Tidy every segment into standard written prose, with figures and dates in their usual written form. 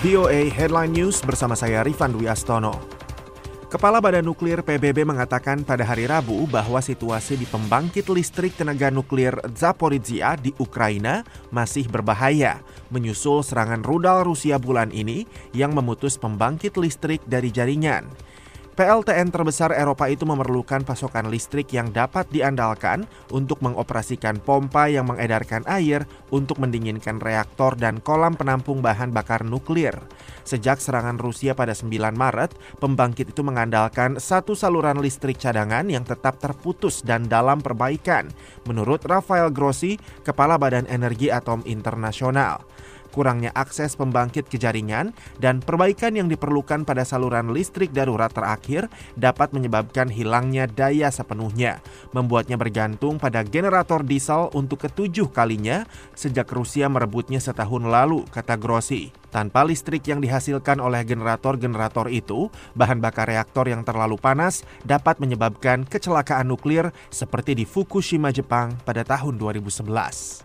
VOA Headline News bersama saya Rifan Dwi Astono. Kepala Badan Nuklir PBB mengatakan pada hari Rabu bahwa situasi di pembangkit listrik tenaga nuklir Zaporizhia di Ukraina masih berbahaya, menyusul serangan rudal Rusia bulan ini yang memutus pembangkit listrik dari jaringan. PLTN terbesar Eropa itu memerlukan pasokan listrik yang dapat diandalkan untuk mengoperasikan pompa yang mengedarkan air untuk mendinginkan reaktor dan kolam penampung bahan bakar nuklir. Sejak serangan Rusia pada 9 Maret, pembangkit itu mengandalkan satu saluran listrik cadangan yang tetap terputus dan dalam perbaikan, menurut Rafael Grossi, Kepala Badan Energi Atom Internasional. Kurangnya akses pembangkit ke jaringan dan perbaikan yang diperlukan pada saluran listrik darurat terakhir dapat menyebabkan hilangnya daya sepenuhnya, membuatnya bergantung pada generator diesel untuk ke-7 kalinya sejak Rusia merebutnya setahun lalu, kata Grossi. Tanpa listrik yang dihasilkan oleh generator-generator itu, bahan bakar reaktor yang terlalu panas dapat menyebabkan kecelakaan nuklir seperti di Fukushima, Jepang pada tahun 2011.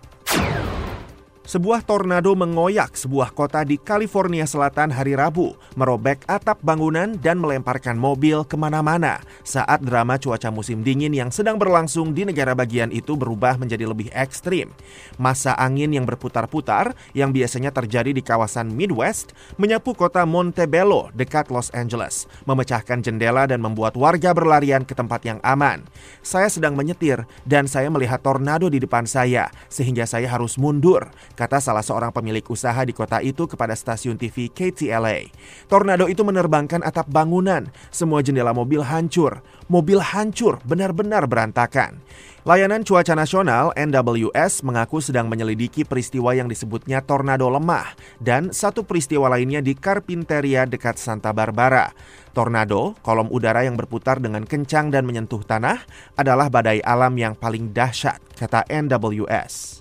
Sebuah tornado mengoyak sebuah kota di California Selatan hari Rabu, merobek atap bangunan dan melemparkan mobil kemana-mana saat drama cuaca musim dingin yang sedang berlangsung di negara bagian itu berubah menjadi lebih ekstrim. Massa angin yang berputar-putar yang biasanya terjadi di kawasan Midwest menyapu kota Montebello dekat Los Angeles, memecahkan jendela dan membuat warga berlarian ke tempat yang aman. Saya sedang menyetir dan saya melihat tornado di depan saya sehingga saya harus mundur, kata salah seorang pemilik usaha di kota itu kepada stasiun TV KTLA. Tornado itu menerbangkan atap bangunan, semua jendela mobil hancur benar-benar berantakan. Layanan Cuaca Nasional NWS mengaku sedang menyelidiki peristiwa yang disebutnya tornado lemah dan satu peristiwa lainnya di Carpinteria dekat Santa Barbara. Tornado, kolom udara yang berputar dengan kencang dan menyentuh tanah, adalah badai alam yang paling dahsyat, kata NWS.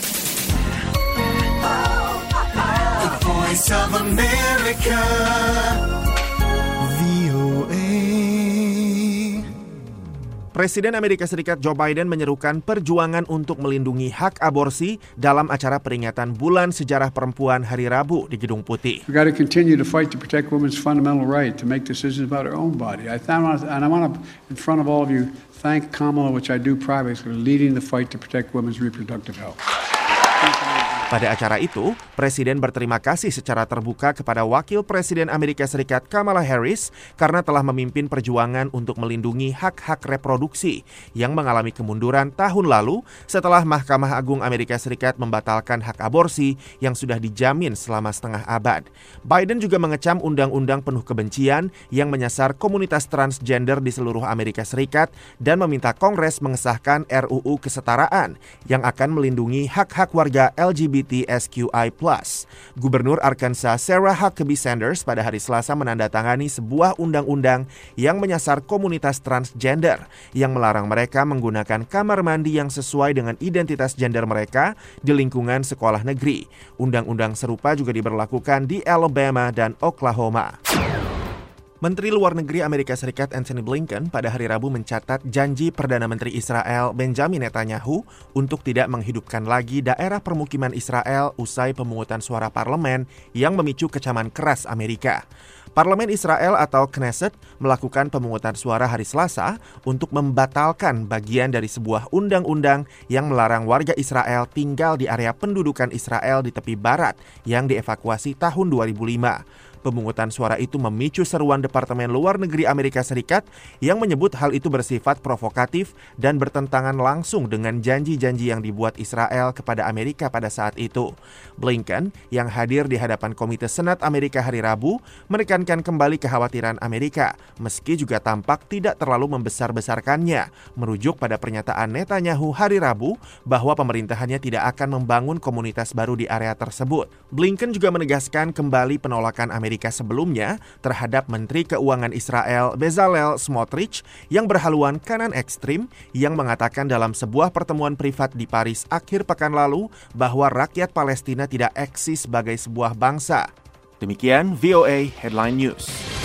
Voice of America, VOA. Presiden Amerika Serikat Joe Biden menyerukan perjuangan untuk melindungi hak aborsi dalam acara peringatan Bulan Sejarah Perempuan hari Rabu di Gedung Putih. We got to continue to fight to protect women's fundamental right to make decisions about their own body. I want to, in front of all of you, thank Kamala, which I do privately, for leading the fight to protect women's reproductive health. Pada acara itu, Presiden berterima kasih secara terbuka kepada Wakil Presiden Amerika Serikat Kamala Harris karena telah memimpin perjuangan untuk melindungi hak-hak reproduksi yang mengalami kemunduran tahun lalu setelah Mahkamah Agung Amerika Serikat membatalkan hak aborsi yang sudah dijamin selama setengah abad. Biden juga mengecam undang-undang penuh kebencian yang menyasar komunitas transgender di seluruh Amerika Serikat dan meminta Kongres mengesahkan RUU Kesetaraan yang akan melindungi hak-hak warga LGBTQI+. Gubernur Arkansas Sarah Huckabee Sanders pada hari Selasa menandatangani sebuah undang-undang yang menyasar komunitas transgender yang melarang mereka menggunakan kamar mandi yang sesuai dengan identitas gender mereka di lingkungan sekolah negeri. Undang-undang serupa juga diberlakukan di Alabama dan Oklahoma. Menteri Luar Negeri Amerika Serikat Antony Blinken pada hari Rabu mencatat janji Perdana Menteri Israel Benjamin Netanyahu untuk tidak menghidupkan lagi daerah permukiman Israel usai pemungutan suara parlemen yang memicu kecaman keras Amerika. Parlemen Israel atau Knesset melakukan pemungutan suara hari Selasa untuk membatalkan bagian dari sebuah undang-undang yang melarang warga Israel tinggal di area pendudukan Israel di tepi barat yang dievakuasi tahun 2005. Pemungutan suara itu memicu seruan Departemen Luar Negeri Amerika Serikat yang menyebut hal itu bersifat provokatif dan bertentangan langsung dengan janji-janji yang dibuat Israel kepada Amerika pada saat itu. Blinken yang hadir di hadapan Komite Senat Amerika hari Rabu menekankan kembali kekhawatiran Amerika meski juga tampak tidak terlalu membesar-besarkannya, merujuk pada pernyataan Netanyahu hari Rabu bahwa pemerintahannya tidak akan membangun komunitas baru di area tersebut. Blinken juga menegaskan kembali penolakan Amerika sebelumnya terhadap Menteri Keuangan Israel Bezalel Smotrich yang berhaluan kanan ekstrim yang mengatakan dalam sebuah pertemuan privat di Paris akhir pekan lalu bahwa rakyat Palestina tidak eksis sebagai sebuah bangsa. Demikian VOA Headline News.